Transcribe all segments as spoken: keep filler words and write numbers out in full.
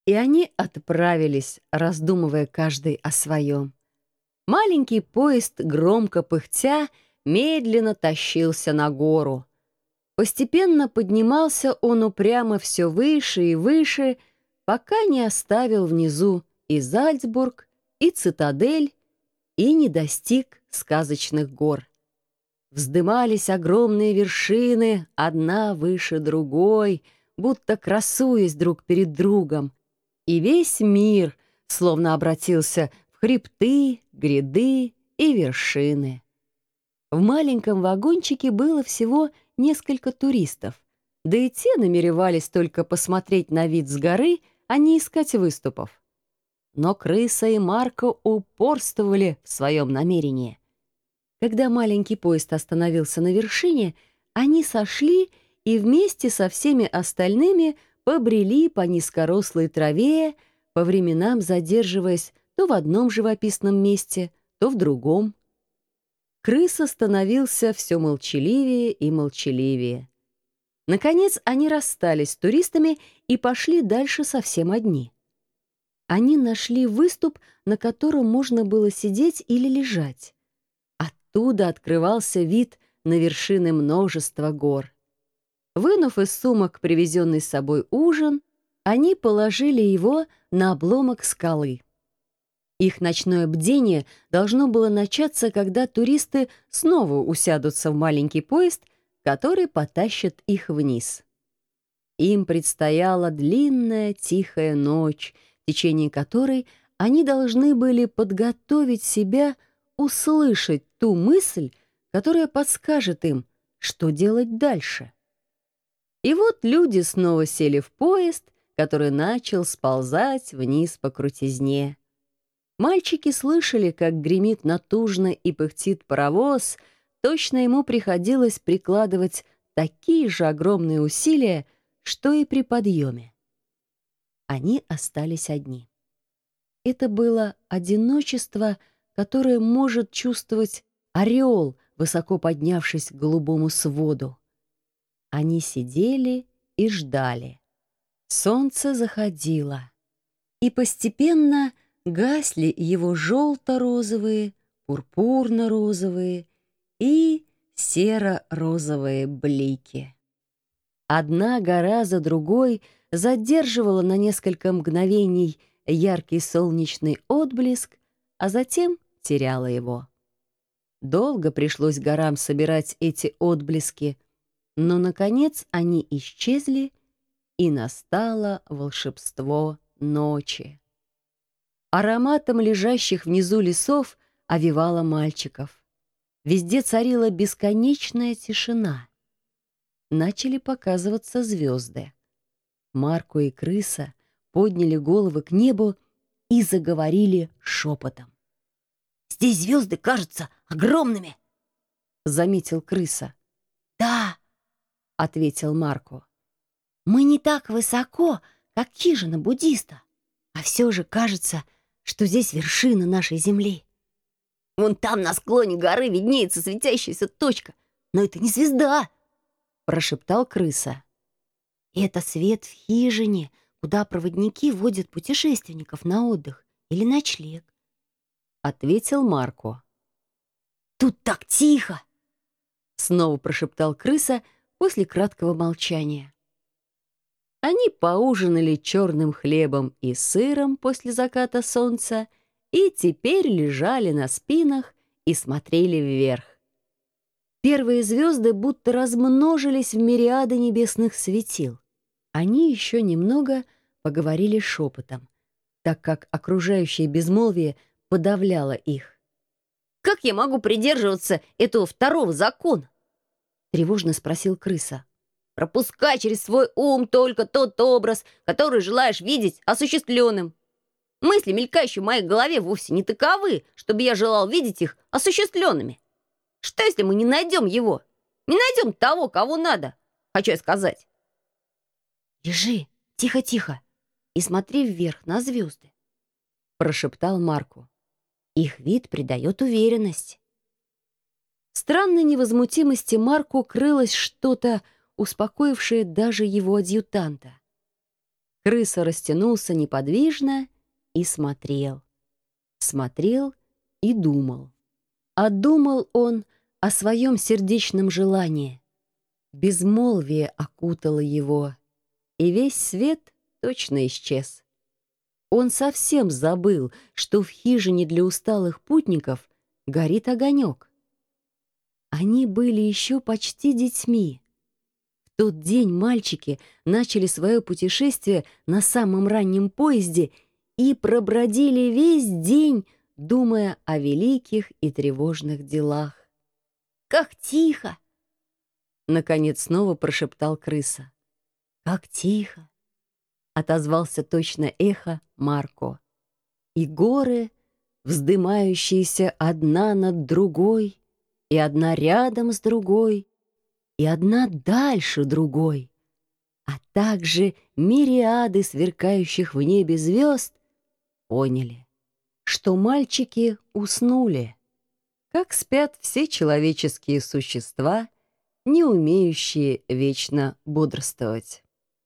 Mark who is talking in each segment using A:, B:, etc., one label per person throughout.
A: И они отправились, раздумывая каждый о своем. Маленький поезд, громко пыхтя, медленно тащился на гору. Постепенно поднимался он упрямо все выше и выше, пока не оставил внизу и Зальцбург, и цитадель, и не достиг сказочных гор. Вздымались огромные вершины, одна выше другой, будто красуясь друг перед другом, и весь мир словно обратился в хребты, гряды и вершины. В маленьком вагончике было всего несколько туристов, да и те намеревались только посмотреть на вид с горы, а не искать выступов. Но Крыса и Марко упорствовали в своем намерении. Когда маленький поезд остановился на вершине, они сошли и вместе со всеми остальными побрели по низкорослой траве, по временам задерживаясь то в одном живописном месте, то в другом. Крыса становился все молчаливее и молчаливее. Наконец они расстались с туристами и пошли дальше совсем одни. Они нашли выступ, на котором можно было сидеть или лежать. Оттуда открывался вид на вершины множества гор. Вынув из сумок привезенный с собой ужин, они положили его на обломок скалы. Их ночное бдение должно было начаться, когда туристы снова усядутся в маленький поезд, который потащит их вниз. Им предстояла длинная тихая ночь, в течение которой они должны были подготовить себя услышать ту мысль, которая подскажет им, что делать дальше. И вот люди снова сели в поезд, который начал сползать вниз по крутизне. Мальчики слышали, как гремит натужно и пыхтит паровоз, точно ему приходилось прикладывать такие же огромные усилия, что и при подъеме. Они остались одни. Это было одиночество, которое может чувствовать орел, высоко поднявшись к голубому своду. Они сидели и ждали. Солнце заходило, и постепенно гасли его желто-розовые, пурпурно-розовые и серо-розовые блики. Одна гора за другой задерживала на несколько мгновений яркий солнечный отблеск, а затем теряла его. Долго пришлось горам собирать эти отблески, но, наконец, они исчезли, и настало волшебство ночи. Ароматом лежащих внизу лесов овевало мальчиков. Везде царила бесконечная тишина. Начали показываться звезды. Марко и Крыса подняли головы к небу и заговорили шепотом.
B: «Здесь звезды кажутся огромными»,
A: — заметил Крыса.
B: «Да»,
A: — ответил Марко.
B: «Мы не так высоко, как хижина буддиста, а все же кажется, что здесь вершина нашей земли. Вон там на склоне горы виднеется светящаяся точка, но это не звезда», —
A: прошептал Крыса.
B: «Это свет в хижине, куда проводники водят путешественников на отдых или ночлег»,
A: — ответил Марко.
B: «Тут так тихо!»
A: — снова прошептал Крыса после краткого молчания. Они поужинали черным хлебом и сыром после заката солнца и теперь лежали на спинах и смотрели вверх. Первые звезды будто размножились в мириады небесных светил. Они еще немного поговорили шепотом, так как окружающее безмолвие подавляло их.
B: «Как я могу придерживаться этого второго закона?» — тревожно спросил Крыса. «Пропускай через свой ум только тот образ, который желаешь видеть осуществленным. Мысли, мелькающие в моей голове, вовсе не таковы, чтобы я желал видеть их осуществленными. Что, если мы не найдем его? Не найдем того, кого надо, хочу я сказать». «Лежи, тихо-тихо, и смотри вверх на звезды», — прошептал Марко. «Их вид придает уверенность».
A: В странной невозмутимости Марко крылось что-то, успокоившее даже его адъютанта. Крыса растянулся неподвижно и смотрел. Смотрел и думал. А думал он о своем сердечном желании. Безмолвие окутало его, и весь свет точно исчез. Он совсем забыл, что в хижине для усталых путников горит огонек. Они были еще почти детьми. В тот день мальчики начали свое путешествие на самом раннем поезде и пробродили весь день, думая о великих и тревожных делах.
B: «Как тихо!»
A: — наконец снова прошептал крыса. «Как тихо!» — отозвался точно эхо Марко. И горы, вздымающиеся одна над другой, и одна рядом с другой, и одна дальше другой, а также мириады сверкающих в небе звезд, поняли, что мальчики уснули, как спят все человеческие существа, не умеющие вечно бодрствовать.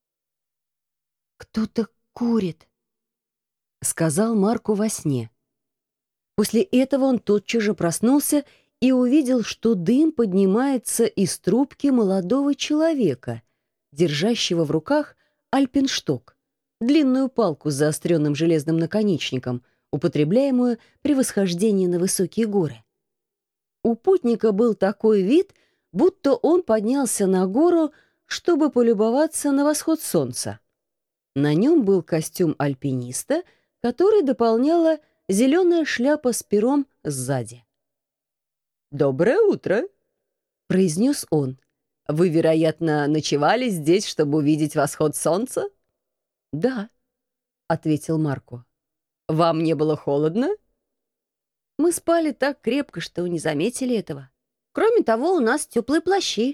A: «Кто-то курит», — сказал Марко во сне. После этого он тотчас же проснулся и увидел, что дым поднимается из трубки молодого человека, держащего в руках альпиншток, длинную палку с заостренным железным наконечником, употребляемую при восхождении на высокие горы. У путника был такой вид, будто он поднялся на гору, чтобы полюбоваться на восход солнца. На нем был костюм альпиниста, который дополняла зеленая шляпа с пером сзади. «Доброе утро», — произнес он. «Вы, вероятно, ночевали здесь, чтобы увидеть восход солнца?» «Да», — ответил Марко. «Вам не было холодно?» «Мы спали так крепко, что не заметили этого. Кроме того, у нас теплые плащи».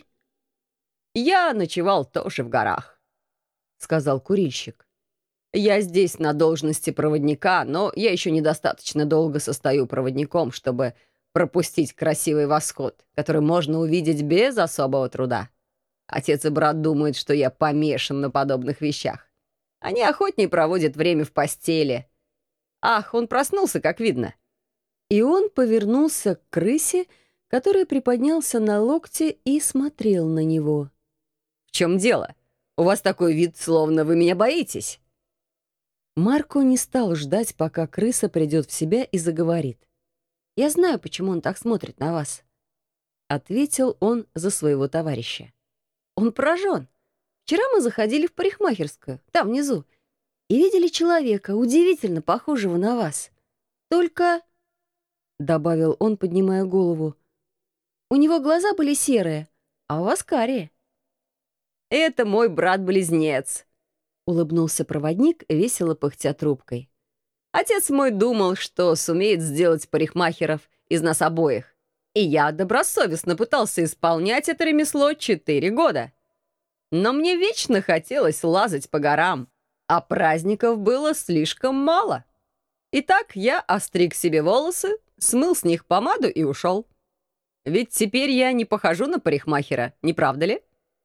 A: «Я ночевал тоже в горах», — сказал курильщик. «Я здесь на должности проводника, но я еще недостаточно долго состою проводником, чтобы пропустить красивый восход, который можно увидеть без особого труда. Отец и брат думают, что я помешан на подобных вещах. Они охотнее проводят время в постели. Ах, он проснулся, как видно». И он повернулся к крысе, который приподнялся на локте и смотрел на него. «В чем дело? У вас такой вид, словно вы меня боитесь». Марко не стал ждать, пока крыса придет в себя и заговорит. «Я знаю, почему он так смотрит на вас», — ответил он за своего товарища. «Он поражен. Вчера мы заходили в парикмахерскую, там внизу, и видели человека, удивительно похожего на вас. Только...» — добавил он, поднимая голову. «У него глаза были серые, а у вас карие». «Это мой брат-близнец», — улыбнулся проводник, весело пыхтя трубкой. «Отец мой думал, что сумеет сделать парикмахеров из нас обоих, и я добросовестно пытался исполнять это ремесло четыре года. Но мне вечно хотелось лазать по горам, а праздников было слишком мало. Итак, я остриг себе волосы, смыл с них помаду и ушел. Ведь теперь я не похожу на парикмахера, не правда ли?»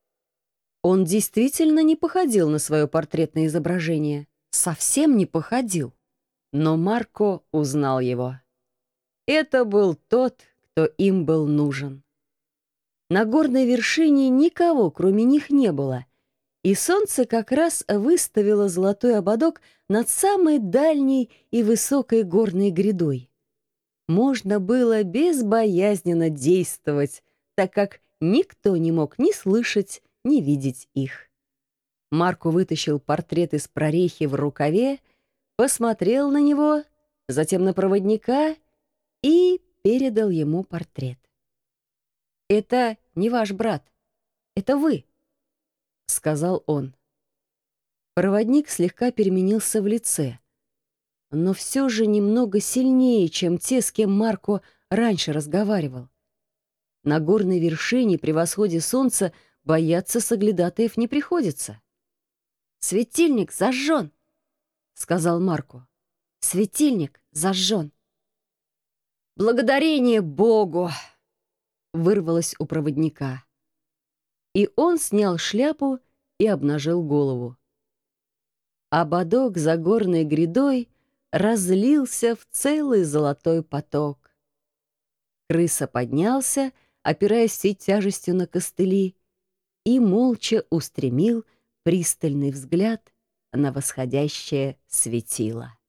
A: Он действительно не походил на свое портретное изображение. Совсем не походил. Но Марко узнал его. Это был тот, кто им был нужен. На горной вершине никого, кроме них, не было, и солнце как раз выставило золотой ободок над самой дальней и высокой горной грядой. Можно было безбоязненно действовать, так как никто не мог ни слышать, ни видеть их. Марко вытащил портрет из прорехи в рукаве, посмотрел на него, затем на проводника и передал ему портрет. «Это не ваш брат, это вы», — сказал он. Проводник слегка переменился в лице, но все же немного сильнее, чем те, с кем Марко раньше разговаривал. На горной вершине при восходе солнца бояться соглядатаев не приходится. «Светильник зажжен», — сказал Марко. «Светильник зажжен». «Благодарение Богу!» — вырвалось у проводника. И он снял шляпу и обнажил голову. ободок за горной грядой разлился в целый золотой поток. Крыса поднялся, опираясь всей тяжестью на костыли, и молча устремил пристальный взгляд на восходящее светило.